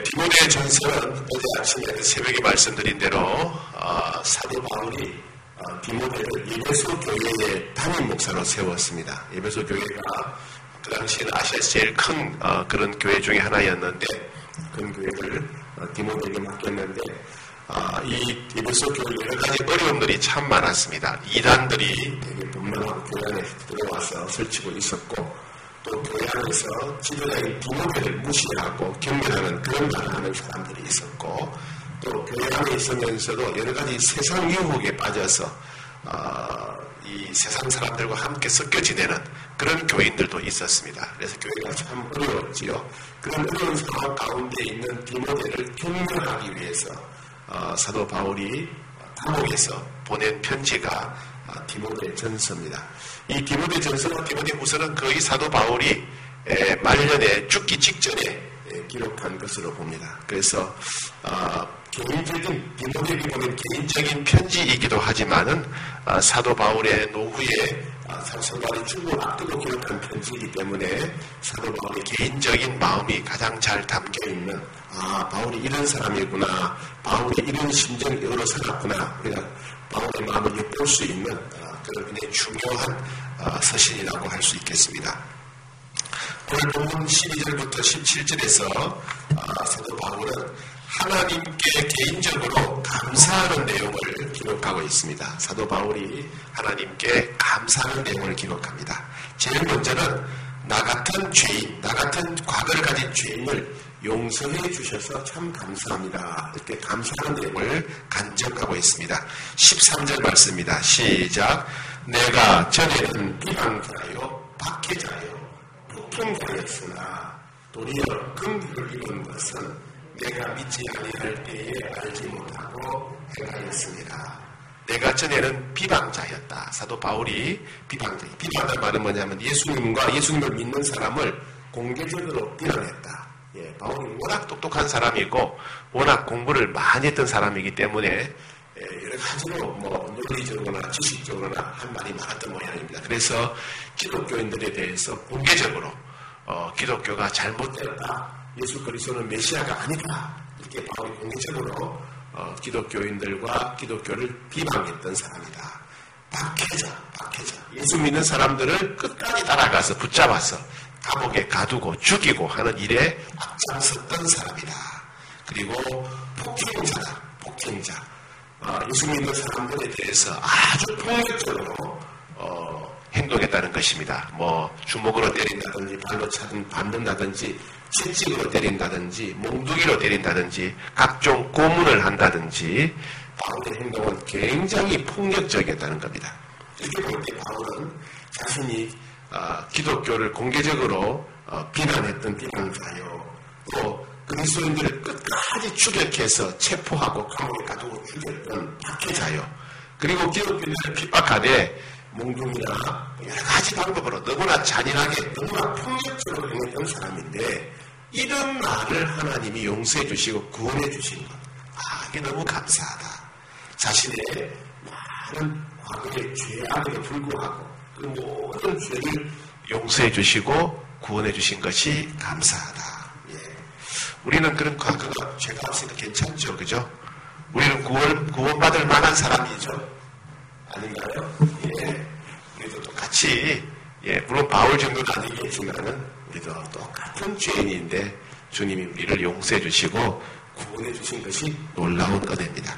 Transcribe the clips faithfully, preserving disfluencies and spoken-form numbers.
디모데 전서는 어제 아침에 새벽에 말씀드린 대로 어, 사도 바울이 어, 디모데를 에베소 교회의 담임 목사로 세웠습니다. 에베소 교회가 그 당시에는 아시아에서 제일 큰 어, 그런 교회 중에 하나였는데 그 교회를 어, 디모데에게 맡겼는데 어, 이 에베소 교회 여러 가지 어려움들이 참 많았습니다. 이단들이 되게 분명하고 교회 안에 들어와서 설치고 있었고 또 교회 안에서 지도자인 디모데를 무시하고 경멸하는 그런 말을 하는 사람들이 있었고 또 교회 안에 있으면서도 여러 가지 세상 유혹에 빠져서 어, 이 세상 사람들과 함께 섞여 지내는 그런 교인들도 있었습니다. 그래서 교회가 참 어려웠지요. 그런 어려운 상황 가운데 있는 디모데를 경멸하기 위해서 어, 사도 바울이 감옥에서 보낸 편지가 어, 디모데 전서입니다. 이 디모데 전서와 디모데 후서는 거의 사도 바울이 에, 말년에 죽기 직전에 에, 기록한 것으로 봅니다. 그래서 어, 개인적인 디모데에게 보낸 개인적인 편지이기도 하지만은 어, 사도 바울의 노후에 어, 사도 바울이 죽음을 앞두고 기록한 편지이기 때문에 사도 바울의 개인적인 마음이 가장 잘 담겨 있는 아 바울이 이런 사람이구나, 바울이 이런 심정으로 살았구나, 그러니까 바울의 마음을 엿볼 수 있는 어, 그런 굉장히 중요한 어, 서신이라고 할 수 있겠습니다. 오늘 본문 십이 절부터 십칠 절에서 어, 사도 바울은 하나님께 개인적으로 감사하는 내용을 기록하고 있습니다. 사도 바울이 하나님께 감사하는 내용을 기록합니다. 제일 먼저는 나 같은 죄인, 나 같은 과거를 가진 죄인을 용서해 주셔서 참 감사합니다. 이렇게 감사하는 내용을 간증하고 있습니다. 십삼 절 말씀입니다. 시작. 내가 전에는 비방자요, 박해자요, 폭행자였으나 도리어 긍휼을 입은 것은 내가 믿지 아니할 때에 알지 못하고 행하였습니다. 내가 전에는 비방자였다. 사도 바울이 비방자. 비방자의 말은 뭐냐면 예수님과 예수님을 믿는 사람을 공개적으로 비난했다. 예, 바울이 워낙 똑똑한 사람이고 워낙 공부를 많이 했던 사람이기 때문에 예, 여러 가지로 뭐 논리적으로나 지식적으로나 한 말이 많았던 모양입니다. 그래서 기독교인들에 대해서 공개적으로 어, 기독교가 잘못되었다. 예수 그리스도는 메시아가 아니다. 이렇게 바울이 공개적으로 어, 기독교인들과 기독교를 비방했던 사람이다. 박해자, 박해자. 예수 믿는 사람들을 끝까지 따라가서 붙잡아서 감옥에 가두고 죽이고 하는 일에 앞장섰던 사람이다. 그리고 폭행자다. 폭행자. 어, 예수 믿는 사람들에 대해서 아주 폭력적으로 어, 행동했다는 것입니다. 뭐 주먹으로 때린다든지 발로 차든 밟는다든지 채찍으로 때린다든지 몽둥이로 때린다든지 각종 고문을 한다든지 바울의 행동은 굉장히 폭력적이었다는 겁니다. 이렇게 볼 때 바울은 자신이 어, 기독교를 공개적으로 어, 비난했던 비난자요, 또 그리스도인들을 끝까지 추격해서 체포하고 감옥에 가두고 죽였던 박해자요, 그리고 기독교인들을 핍박하되 몽둥이나 여러 가지 방법으로 너무나 잔인하게 너무나 폭력적으로 행했던 사람인데 이런 나를 하나님이 용서해 주시고 구원해 주신 것, 아 이게 너무 감사하다. 자신의 많은 과거의 죄악에도 불구하고 그 모든 죄를 용서해 주시고 구원해 주신 것이 감사하다. 예. 우리는 그런 과거가 죄가 없으니까 괜찮죠, 그죠? 우리는 구원 구원받을 만한 사람이죠. 아닌가요? 예. 우리도 똑같이, 예, 물론 바울 정도는 아니겠지만은, 우리도 똑같은 죄인인데, 주님이 우리를 용서해 주시고, 구원해 주신 것이 놀라운 은혜입니다.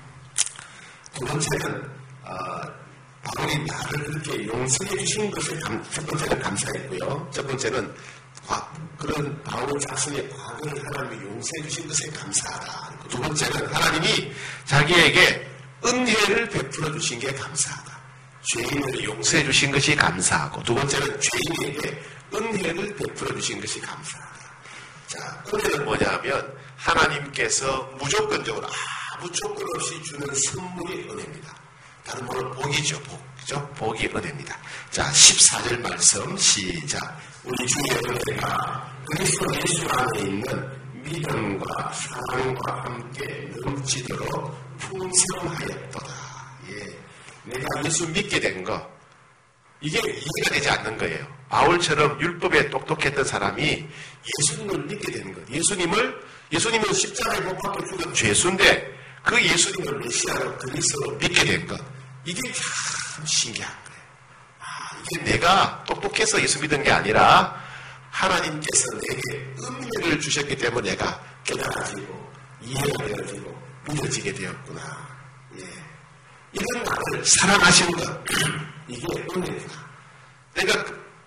두 번째는, 어, 바울이 나를 그렇게 용서해 주신 것을 감, 첫 번째는 감사했고요. 첫 번째는, 과, 그런 바울 자신의 과거를 하나님이 용서해 주신 것에 감사하다. 두 번째는 하나님이 자기에게 은혜를 베풀어 주신 게 감사하다. 죄인을 용서해 주신 것이 감사하고, 두 번째는 죄인에게 은혜를 베풀어 주신 것이 감사하다. 자, 은혜는 뭐냐면 하나님께서 무조건적으로 아무 조건 없이 주는 선물이 은혜입니다. 다른 말로 복이죠, 복. 그죠? 복이 은혜입니다. 자, 십사 절 말씀 시작. 우리 주의 은혜가 그리스도 예수 안에 있는 믿음과 사랑과 함께 넘치도록 풍성하였도다. 예. 내가 예수 믿게 된 거, 이게 이해가 되지 않는 거예요. 바울처럼 율법에 똑똑했던 사람이 예수님을 믿게 되는 것. 예수님을, 예수님은 십자가에 못 박혀 죽은 죄수인데 그 예수님을 메시아로 그리스도로 믿게 된 것. 이게 참 신기한 거예요. 아, 이게 내가 똑똑해서 예수 믿은 게 아니라 하나님께서 내게 은혜를 주셨기 때문에 내가 깨달아지고 이해가 되어지고 믿어지게 되었구나. 예. 이런 나를 사랑하시는 것. 이게 은혜구나. 내가,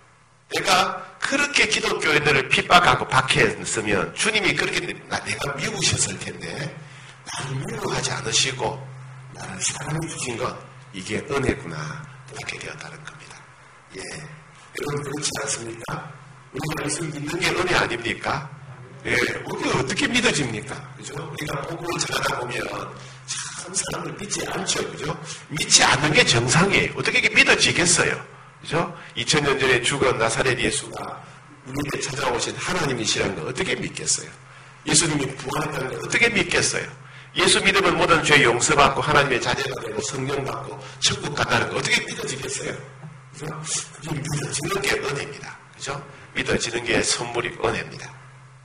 내가 그렇게 기독교인들을 핍박하고 박해했으면 주님이 그렇게 나, 내가 미우셨을 텐데 나를 미워하지 않으시고 나를 사랑해 주신 것. 이게 은혜구나. 그렇게 되었다는 겁니다. 예. 여러분 그렇지 않습니까? 우리가 예수 믿는 게 은혜 아닙니까? 예. 우리가 어떻게 믿어집니까? 그죠? 우리가 복음을 전하다 보면 참 사람을 믿지 않죠. 그죠? 믿지 않는 게 정상이에요. 어떻게 이게 믿어지겠어요? 그죠? 이천 년 전에 죽은 나사렛 예수가 우리에게 찾아오신 하나님이시라는 걸 어떻게 믿겠어요? 예수님이 부활했다는 걸 어떻게 믿겠어요? 예수 믿으면 모든 죄 용서받고 하나님의 자녀가 되고 성령 받고 천국 간다는 거 어떻게 믿어지겠어요? 그죠? 그게 믿어지는 게 은혜입니다. 그죠? 믿어지는 게 선물이 은혜입니다.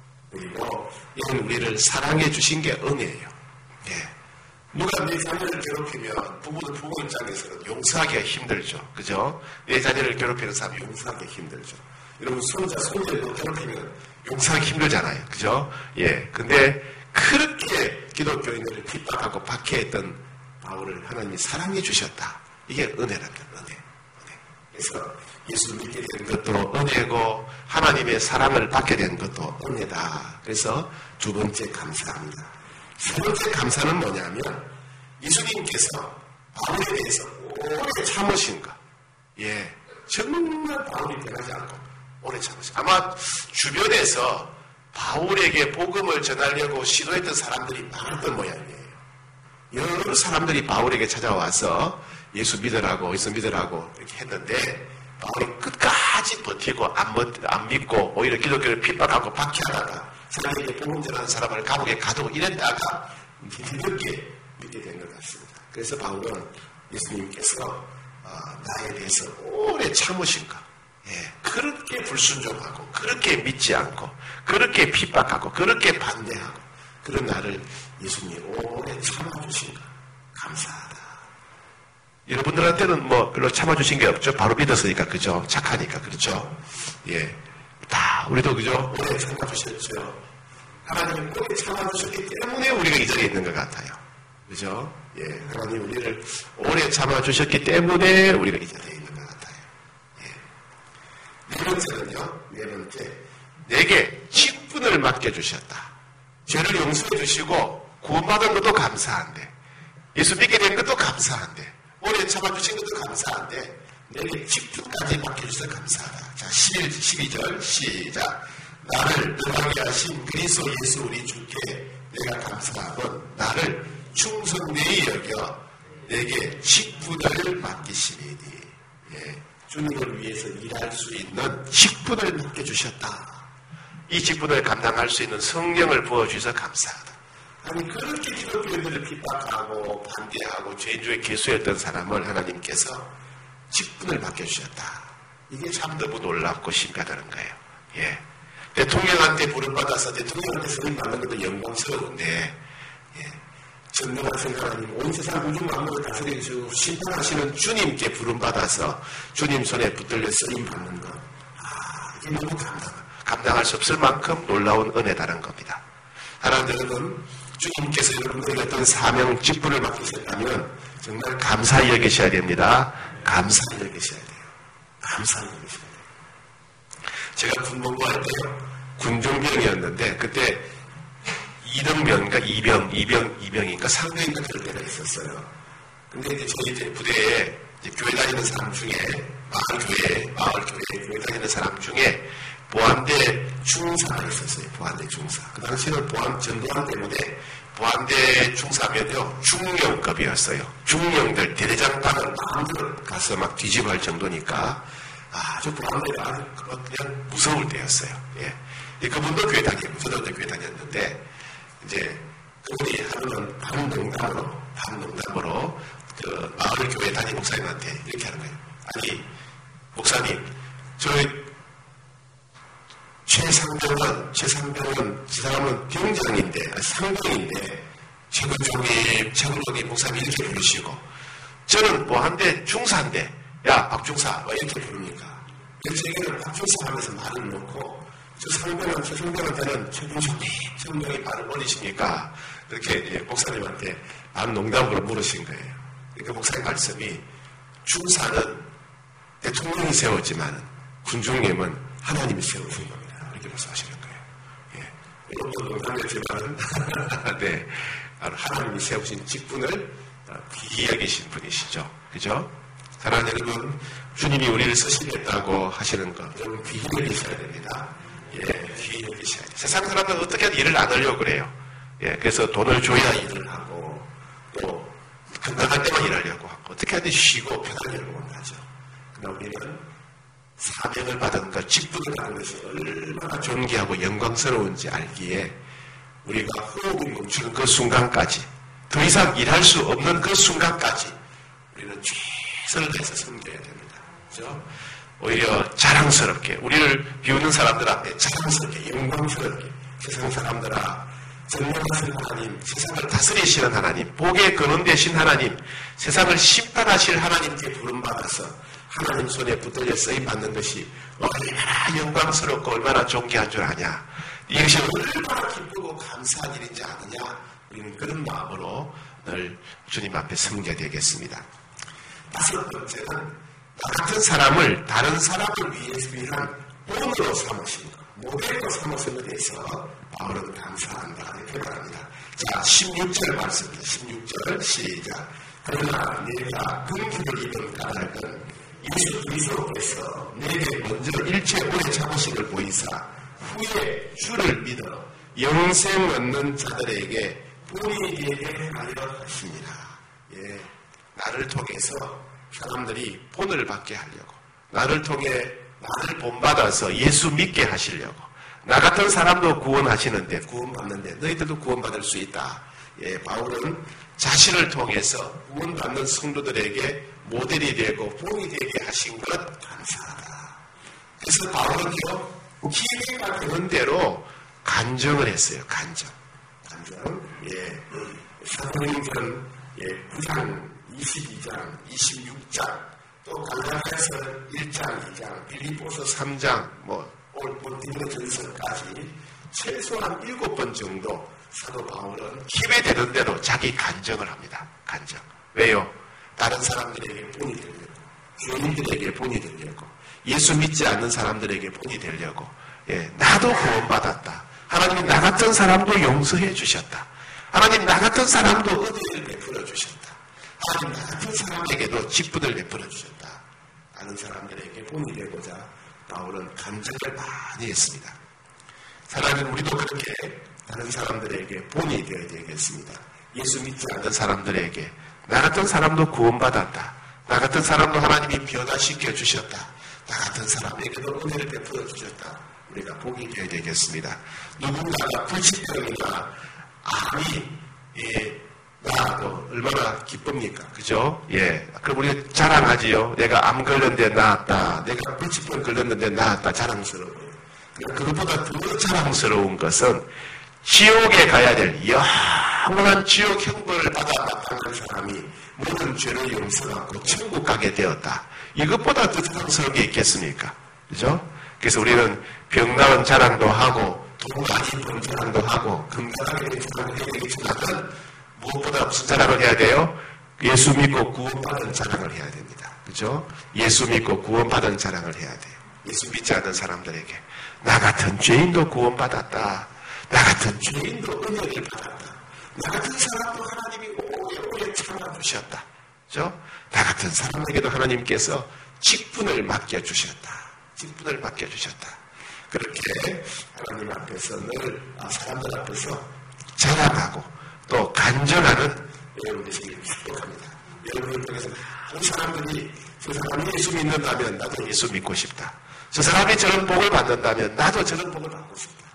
그리고 이건 우리를 사랑해 주신 게 은혜예요. 예. 누가 내 자녀를 괴롭히면 부모는 부모 입장에서는 용서하기가 힘들죠. 그죠? 내 자녀를 괴롭히는 사람 용서하기 힘들죠. 여러분 손자, 손녀를 괴롭히면 용서하기 힘들잖아요. 그죠? 예. 근데 그렇게 기독교인들을 핍박하고 박해했던 바울을 하나님이 사랑해 주셨다. 이게 은혜랍니다. 은혜. 은혜. 그래서 예수를 믿게 된 것도 은혜고 하나님의 사랑을 받게 된 것도 은혜다. 그래서 두 번째 감사합니다. 세 번째 감사는 뭐냐면 예수님께서 바울에 대해서 오래 참으신 것. 예, 정말 바울이 변하지 않고 오래 참으신 것. 아마 주변에서 바울에게 복음을 전하려고 시도했던 사람들이 많았던 모양이에요. 여러 사람들이 바울에게 찾아와서 예수 믿으라고 예수 믿으라고 이렇게 했는데 바울이 끝까지 버티고 안, 안 믿고 오히려 기독교를 핍박하고 박해하다가 사람에게 복음 전하는 사람을 감옥에 가두고 이랬다가 뒤늦게 믿게 된 것 같습니다. 그래서 바울은 예수님께서 어, 나에 대해서 오래 참으신 것. 예, 그렇게 불순종하고 그렇게 믿지 않고 그렇게 핍박하고 그렇게 반대하고 그런 나를 예수님이 오래 참아주신 것. 감사하다. 여러분들한테는 뭐 별로 참아주신 게 없죠. 바로 믿었으니까 그죠. 착하니까 그렇죠. 예, 다 우리도 그죠. 오래 참아주셨죠. 하나님 오래 참아주셨기 때문에 우리가 이 자리에 있는 것 같아요. 그죠? 예, 하나님 우리를 오래 참아주셨기 때문에 우리가 이 자리에 있는 것 같아요. 예. 네 번째는요. 네 번째. 내게 직분을 맡겨주셨다. 죄를 용서해 주시고 구원받은 것도 감사한데 예수 믿게 된 것도 감사한데 오래 참아주신 것도 감사한데 내게 직분까지 맡겨주셔서 감사하다. 자, 십일, 십이 절 시작. 나를 능하게 하신 그리스도 예수 우리 주께 내가 감사하건 나를 충성되이 여겨 내게 직분을 맡기시리니. 예, 주님을 위해서 일할 수 있는 직분을 맡겨주셨다. 이 직분을 감당할 수 있는 성령을 부어주셔서 감사하다. 아니 그렇게 기독교인들을 핍박하고 반대하고 죄인주의 개수였던 사람을 하나님께서 직분을 맡겨주셨다. 이게 참 너무 놀랍고 신비하다는 거예요. 예. 대통령한테 부름받아서 대통령한테 선임 받는 것도 영광스러운데 예. 전능하신 하나님 온 세상 우주 만물을 다스리시고 심판하시는 주님께 부름받아서 주님 손에 붙들려 쓰임 받는 것. 아, 이게 너무 감당, 감당할 수 없을 만큼 놀라운 은혜다는 겁니다. 사람들은 주님께서 여러분들에게 어떤 사명 직분을 맡기셨다면 정말 감사히 여기셔야 됩니다. 감사히 여기셔야 돼요. 감사히 여기셔야 돼요. 제가 군복무할 때요. 군종병이었는데 그때 이등병인가 이병, 이병, 이병인가 상병인가 그럴 때가 있었어요. 근데 이제 저희 이제 부대에 이제 교회 다니는 사람 중에 마을 교회, 마을 교회, 교회 다니는 사람 중에 보안대 중사가 있었어요. 보안대 중사. 그 당시에는 보안 전두환 때문에 보안대 중사면요 중령급이었어요. 중령들 대대장단은 마음대로 가서 막 뒤집어 할 정도니까 아주 보안대가 아주 그냥 무서울 때였어요. 예. 그분도 교회 다니고 저도 교회 다녔는데 이제 그분이 하루는 반농담으로 반농담으로 그 마을 교회 담임 목사님한테 이렇게 하는 거예요. 아니 목사님 저희 사람은 병장인데, 상병인데, 최근종님, 최근종님 목사님 이렇게 부르시고, 저는 뭐 한데, 중사인데, 야, 박중사, 뭐 이렇게 부릅니까? 그래서 저에게는 박중사 하면서 말을 놓고, 저 상병은, 저 상병한테는 최근종님, 최근종님 말을 올리십니까? 그렇게 목사님한테 반 농담으로 물으신 거예요. 그러니까 목사님 말씀이, 중사는 대통령이 세웠지만, 군중님은 하나님이 세우신 겁니다. 이렇게 말씀하시는 거예요. 예. 이것도 농담이지만, 네. 하나님이 세우신 직분을 귀히 여기신 분이시죠. 그죠? 사랑하는 여러분, 주님이 우리를 쓰시겠다고 하시는 것, 여러분 귀히 여기셔야 됩니다. 예, 귀히 여기셔야 돼요. 세상 사람들은 어떻게든 일을 안 하려고 그래요. 예, 그래서 돈을 줘야 일을 하고, 또, 건강할 때만 일하려고 하고, 어떻게 하든 쉬고 편하려고 원하죠. 그러나 우리는 사명을 받은 것, 직분을 받은 것이 얼마나 존귀하고 영광스러운지 알기에, 우리가 호흡이 멈추는 그 순간까지, 더 이상 일할 수 없는 그 순간까지 우리는 최선을 다해서 섬겨야 됩니다. 그렇죠? 오히려 자랑스럽게, 우리를 비우는 사람들 앞에 자랑스럽게, 영광스럽게, 세상 사람들아, 전능하신 하나님, 세상을 다스리시는 하나님, 복의 근원 되신 하나님, 세상을 심판하실 하나님께 부름받아서 하나님 손에 붙들려 쓰임받는 것이 얼마나 영광스럽고 얼마나 존귀한 줄 아냐. 이것이 얼마나 기쁘고 감사한 일인지 아느냐. 우리는 그런 마음으로 늘 주님 앞에 섬겨야 되겠습니다. 다섯 번째는 나 같은 사람을 다른 사람을 위해서 위한 본으로 삼으신 것, 모델로 삼으신 것에 대해서 바울은 감사한다 이렇게 말합니다. 자, 십육 절 말씀입니다. 십육 절 시작. 그러나 내가 긍휼을 입은 까닭은 예수 그리스도께서 내게 먼저 일체 오래 참으심을 보이사 후에 주를 믿어 영생 얻는 자들에게 본이 되게 하려 하시니라. 예, 나를 통해서 사람들이 본을 받게 하려고, 나를 통해 나를 본받아서 예수 믿게 하시려고, 나 같은 사람도 구원하시는데, 구원받는데 너희들도 구원받을 수 있다. 예, 바울은 자신을 통해서 구원받는 성도들에게 모델이 되고 본이 되게 하신 것 감사하다. 그래서 바울은요, 기회가 되는 대로 간정을 했어요. 간정. 간정. 예. 사도행전 예, 구 장, 이십이 장, 이십육 장, 또 갈라디아서 일 장, 이 장, 빌립보서 삼 장, 뭐 올 디모데전서까지 최소한 일곱 번 정도 사도 바울은 기회 되는 대로 자기 간정을 합니다. 간정. 왜요? 다른 사람들에게 본이 되려고, 교인들에게 본이 되려고, 예수 믿지 않는 사람들에게 본이 되려고. 예, 나도 구원받았다. 하나님이 나 같은 사람도 용서해 주셨다. 하나님 나 같은 사람도 은혜를 베풀어 주셨다. 하나님 나 같은 사람에게도 직분을 베풀어 주셨다. 다른 사람들에게 본이 되고자 바울은 간증을 많이 했습니다. 사랑하는 우리도 그렇게 다른 사람들에게 본이 되어야 되겠습니다. 예수 믿지 않는 사람들에게 나 같은 사람도 구원받았다. 나 같은 사람도 하나님이 변화시켜 주셨다. 나 같은 사람에게도 은혜를 베풀어 주셨다. 우리가 복이 되어야 되겠습니다. 누군가가 불치병이나 암이 예, 나아도 얼마나 기쁩니까? 그죠? 예. 그럼 우리 자랑하지요. 내가 암 걸렸는데 나았다. 내가 불치병 걸렸는데 나았다. 자랑스러워요. 그것보다 더 자랑스러운 것은 지옥에 가야 될 영원한 지옥 형벌을 받아 마땅한 사람이 모든 죄를 용서하고 천국 가게 되었다. 이것보다 더 자랑스러운 게 있겠습니까? 그죠? 그래서 우리는 병 나은 자랑도 하고 돈 많이 번 자랑도 하고 건강하게 자랑을 해야 되겠지만 무엇보다 무슨 자랑을 해야 돼요? 예수 믿고 구원받은 자랑을 해야 됩니다. 그죠? 예수 믿고 구원받은 자랑을 해야 돼요. 예수 믿지 않는 사람들에게 나 같은 죄인도 구원받았다. 나 같은 죄인도 은혜를 받았다. 나 같은 사람도 하나님이 오래오래 참아주셨다. 그죠? 나 같은 사람에게도 하나님께서 직분을 맡겨주셨다. 직분을 맡겨주셨다. 그렇게 하나님 앞에서 늘 사람들 앞에서 자랑하고 또 간절하는 여러분이 되시길 축복합니다. 여러분을 통해서 많은 사람들이 저 사람이 예수 믿는다면 나도 예수 믿고 싶다. 저 사람이 저런 복을 받는다면 나도 저런 복을 받고 싶다.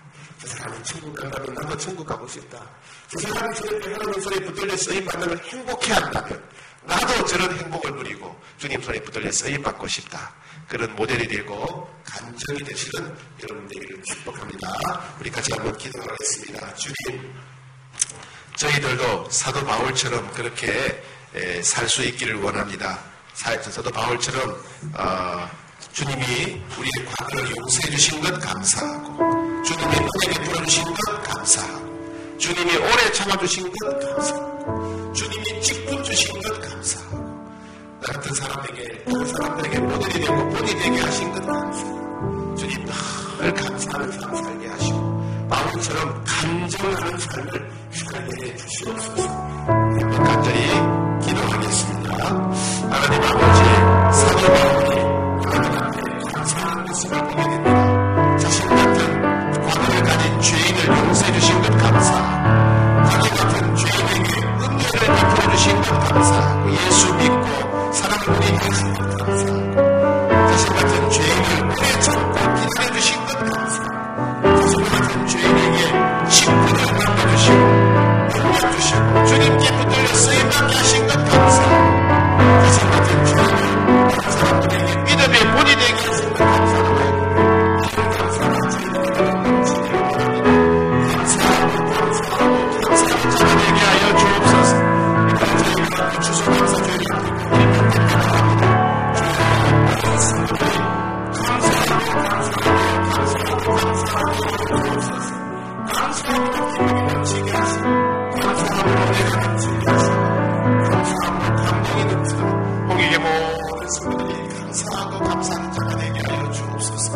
저 사람이 천국 간다면 나도 천국 가고 싶다. 저 사람이 저렇게 하나님 손에 붙들려 쓰임 받는 걸 행복해한다면 나도 저런 행복을 누리고 주님 손에 붙들려 쓰임 받고 싶다. 그런 모델이 되고 간증이 되시는 여러분들을 축복합니다. 우리 같이 한번 기도하겠습니다. 주님, 저희들도 사도 바울처럼 그렇게 살 수 있기를 원합니다. 사도 바울처럼 어, 주님이 우리의 과거를 용서해 주신 것 감사하고, 주님이 은혜를 풀어주신 것 감사하고, 주님이 오래 참아주신 것 감사하고, 주님이 직분 주신 것 감사하고, 나 같은 사람에게, 다른 사람들에게 모델이 되고 본이 되게 하신 것 감사하고, 주님 늘 감사하는 삶 살게 하시고, 바울처럼 감정하는 삶을 살게 해 주시옵소서. 간절히 기도하겠습니다. 하나님 아버지, 사도 바울이 하나님 앞에 감사하는 모습을 보게 됩니다. 자신 같은 과거를 가진 죄인을 용서해 주신 것 감사하고, 자기 같은 죄인에게 은혜를 베풀어 주신 것 감사하고, 예수 믿고 사랑을 우리 하신 것 감사하고, 자신 같은 죄인을 오래 참고 기다려 주신 것 감사하고, 자신 같은 죄인에게 직분을 맡겨주시고 능력 주시고 주님께 붙들려 쓰임받게 하신 것 감사하고, 자신 같은 죄인을 다른 사람들에게 믿음의 본이 되게 하신 것 감사하고, 이런 감사한 주님께 감사합니다. 감사하고 감사하고 감사하고 찾아내게 하여 주옵소서. 일단 저희가 주소 감사 주님 앞에 기도합니다. 주님 말씀들이 감사하고 감사하고 감사하고 감사하고 주옵소서. 감사하고 기쁨이 넘치게 하시고, 감사하고 은혜가 넘치게 하시고, 감사하고 감동이 넘치고, 홍익의 모든 성도들이 감사하고 감사하는 자가 되게 하여 주옵소서.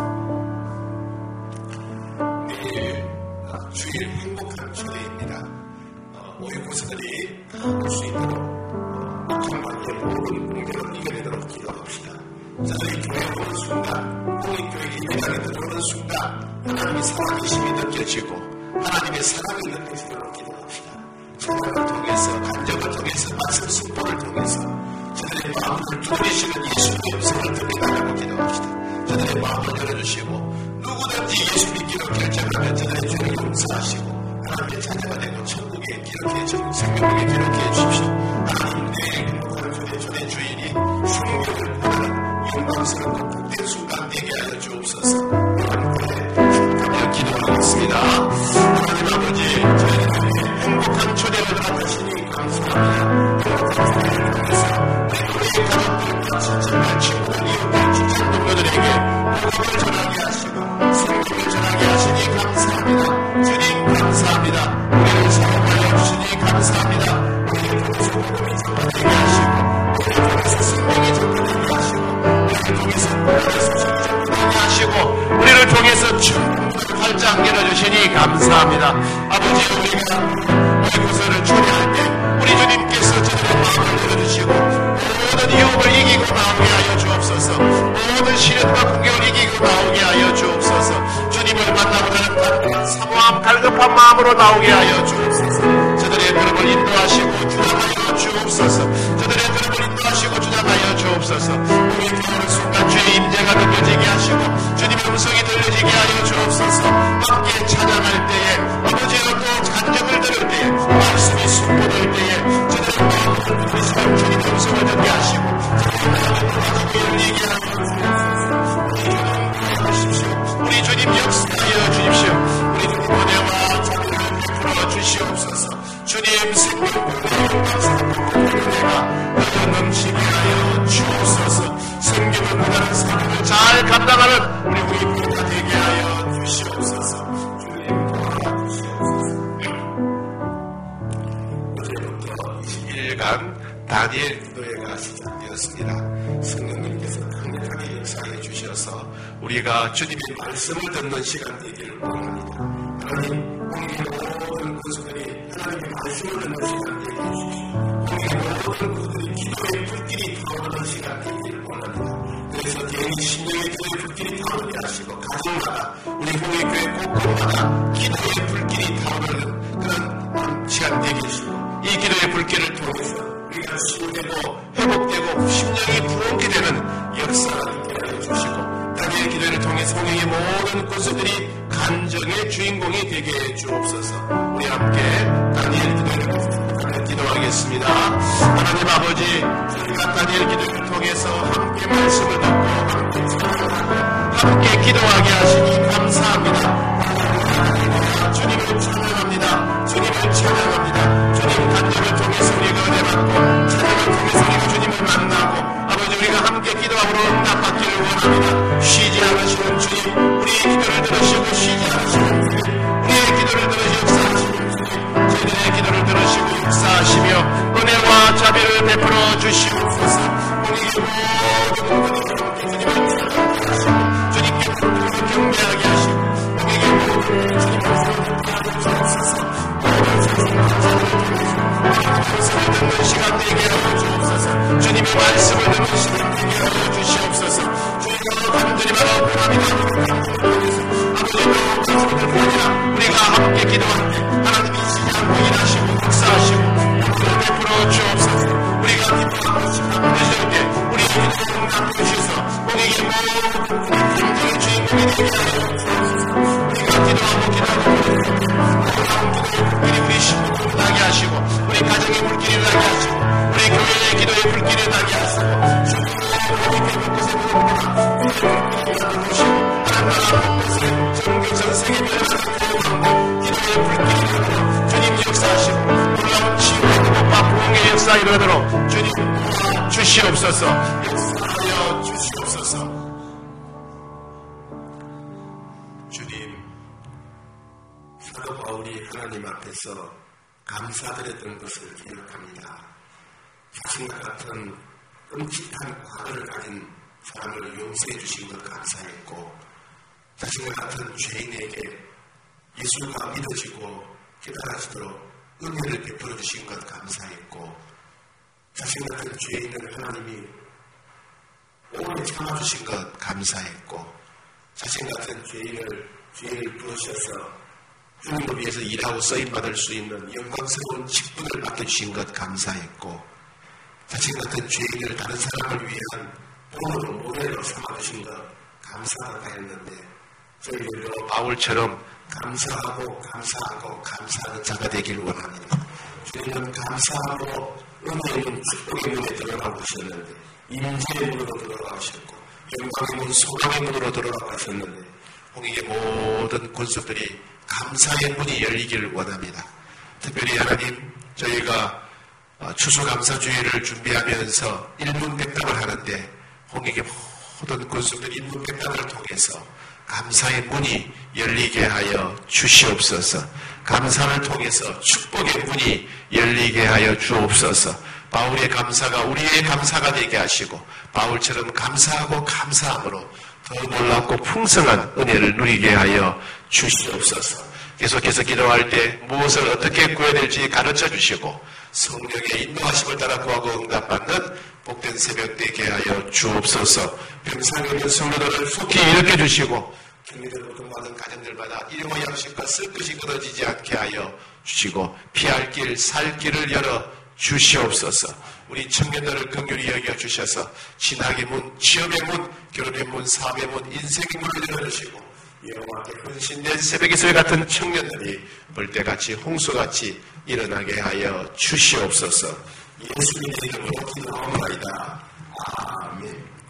내일 주일 행복한 주일입니다. 모인 곳들이 다 볼 수 있도록 정말의 모든 공격을 이겨내도록 기도합시다. 저희 교회에 오는 순간, 홍익교회 예배당에 들어오는 순간 하나님의 살아계심이 느껴지고 하나님의 사랑이 느껴지도록 기도합시다. 찬양을 통해서, 간정을 통해서, 말씀 승포를 통해서 저들의 마음을 두드리시는 예수님의 음성을 들리달라고 기도합시다. 저들의 마음을 열어주시고 누구든지 예수 믿기로 결정하면 저들의 죄를 용서하시고 하나님의 자녀가 되고 천국에 기록해 주시고 생명에 기록해 주십시오. 하나님, 내 행복한 주의 주의 주인이 생명을 구하는 영광스럽고 복된 순간 되게 하여 주옵소서. 하나님께 기도하겠습니다. 하나님 아버지, 저희들에게 행복한 초대를 받으시니 감사합니다. 행복한 초대를 통해서 내 우리의 가족들과 친척과 친구들, 이웃들, 직장 동료들에게 복음을 전하게 하시고 생명을 전하게 하시니 감사합니다. 주님 감사합니다. 우리를 사랑하여 주시니 감사합니다. 우리를 통해서 복음이 전파되게 하시고, 우리를 통해서 생명이 전파되게 하시고, 우리를 통해서 복음의 소식이 전파되게 하시고, 우리를 통해서 충분히 활짝 열어주시니 감사합니다. 아버지, 우리가 우리 구설을 초대할 때 우리 주님께서 저들의 마음을 열어주시고 모든 유혹을 이기고 나오게 하여 주옵소서. 모든 시련과 공격을 이기고 나오게 하여 주옵소서. 주님을 만나보다는 사모함 갈급한 마음으로 나오게 하여 주옵소서. 저들의 걸음을 인도하시고 주장하여 주옵소서. 저들의 걸음을 인도하시고 주장하여 주옵소서. 우리 들어오는 순간 주의 임재가 느껴지게 하시고 주님의 음성이 들려지게 하여 주옵소서. 함께 찬양할 때에, 아버지로 또 간증을 들을 때에, 말씀이 순보될 때에 저들의 마음을 부르시고 주님의 음성을 듣게 하시고 저들의 마음을 가지고 열리게 하여 주옵소서. 우리 주님 구하십시오. 우리 주님 역사하여 주십시오. 우리 주님 은혜와 자비를 베풀어 주시옵소서. 주님 생명과 영광스럽고 은혜가 나를 넘치게 하여 주옵소서. 성경을 보다는 삶을 잘 감당하는 우리 우리가 되게 하여 주시옵소서. 주님 도와주시옵소서. 어제부터 이십 일간 다니엘 기도회가 시작되었습니다. 성령님께서 강력하게 역사해 주셔서 우리가 주님의 말씀을 듣는 시간 되기를 원합니다. 하나님, 우리의 모든 구석들이 하나님의 말씀을 듣는 시간 되게 해주시고, 우리의 모든 구석들이 기도의 불길이 타오르는 시간 되기를 원합니다. 그래서 개인 신령의 기도의 불길이 타오르게 하시고, 가정마다 우리 홍익교회 곳곳마다 기도의 불길이 타오르는 그런 시간 되게 해주시고, 이 기도의 불길을 통해서 우리가 치유되고 회복되고 심령이 부흥게 되는 역사가 있게 하여 주시고, 다니엘 기도를 통해 성령의 모든 구석들이 간정의 주인공이 되게 아버지, 저희가 다니엘 기도를 통해서 함께 말씀을 듣고 함께 찬양하고 함께 기도하게 하시니 감사합니다. 주님을 찬양합니다. 주님을 찬양합니다. 주님 간증을 통해서 우리가 은혜 받고 찬양을 통해서 우리가 주님을 만나고 아버지 우리가 함께 기도함으로 응답받기를 원합니다. 쉬지 않으시는 주님, 우리의 기도를 들으시고 쉬지 않으시는 주님, 우리의 기도를 들으시고 역사하시는 주님, 저희들의 기도를 들으시고 역사하시며 은혜와 자비를 베풀어 주시옵소서. 우리의 모든 분들이 주님을 찬양하게 하시고 주님께 부르짖어 경배하게 하시고 우리에게 모든 주님을 찬양하게 주옵소서. 모든 세상을 듣는 시간 되게 하여 주옵소서. 주님의 말씀을 듣는 시간 되게 하여 주시옵소서. 주님과 간절히 바라 원합니다. 아버지의 말씀을 듣으라 우리가 함께 기도할 때 하나님이 시지 않고 일하시고 역사하시고 은혜를 베풀어 주옵소서. 우리가 기도하고 싶어 부르실 때 우리의 기도를 응답해 주셔서 우리에게 모든 감정의 주인공이 되게 하여 주옵소서. 우리가 기도하고 기도하고 놀라운 기도의 불길이 우리 심령을 나게 하시고 우리 가정의 불길을 나게 하시고 우리 교회의 기도의 불길을 나게 하시고 주님의 모든 곳에 모든 불길을 나게 하시고 하나님 나라 곳곳에 전교 전 세계 멸망의 가운데 기도의 불길이 나고 주님 역사하시고 놀라운 치유의 능력과 부흥의 역사 이루어도록 주님 주시옵소서. 역사하여 주시옵소서. 주님, 사도 바울이 하나님 앞에서 감사드렸던 것을 기억합니다. 자신과 같은 끔찍한 과거를 가진 사람을 용서해 주신 것 감사했고 자신과 같은 죄인에게 예수가 믿어지고 깨달아지도록 은혜를 베풀어 주신 것 감사했고 자신 같은 죄인을 하나님이 오래 참아주신 것 감사했고 자신 같은 죄인을 죄인을 부르셔서 주님을 위해서 일하고 쓰임받을 수 있는 영광스러운 직분을 맡겨주신 것 감사했고 자신 같은 죄인을 다른 사람을 위한 본으로 모델로 삼아주신 것 감사하다 했는데 저희들도 바울처럼 감사하고 감사하고 감사하는 자가 되기를 원합니다. 주님은 감사하고 은혜의 문, 축복의 문에 들어가고 하셨는데 임재의 문으로 들어가셨고 영광의 문, 소망의 문으로 들어가셨는데 홍익의 모든 권속들이 감사의 문이 열리기를 원합니다. 특별히 하나님 저희가 추수감사주의를 준비하면서 일문백답을 하는데 홍익의 모든 권속들이 일문백답을 통해서 감사의 문이 열리게 하여 주시옵소서. 감사를 통해서 축복의 문이 열리게 하여 주옵소서. 바울의 감사가 우리의 감사가 되게 하시고 바울처럼 감사하고 감사함으로 더 놀랍고 풍성한 은혜를 누리게 하여 주시옵소서. 계속해서 기도할 때 무엇을 어떻게 구해야 될지 가르쳐 주시고 성령의 인도하심을 따라 구하고 응답받는 복된 새벽 되게 하여 주옵소서. 병상에 있는 성도들을 속히 일으켜 주시고 격리를 고통받은 가정들마다 일용의 양식과 쓸 것이 끊어지지 않게 하여 주시고 피할 길, 살 길을 열어 주시옵소서. 우리 청년들을 긍휼히 여겨 주셔서 진학의 문, 취업의 문, 결혼의 문, 사업의 문, 인생의 문을 열어주시고 여호와께 헌신된 새벽의 같은 청년들이 벌떼같이 홍수같이 일어나게 하여 주시옵소서. 예수님의 이름으로 기도하옵나이다.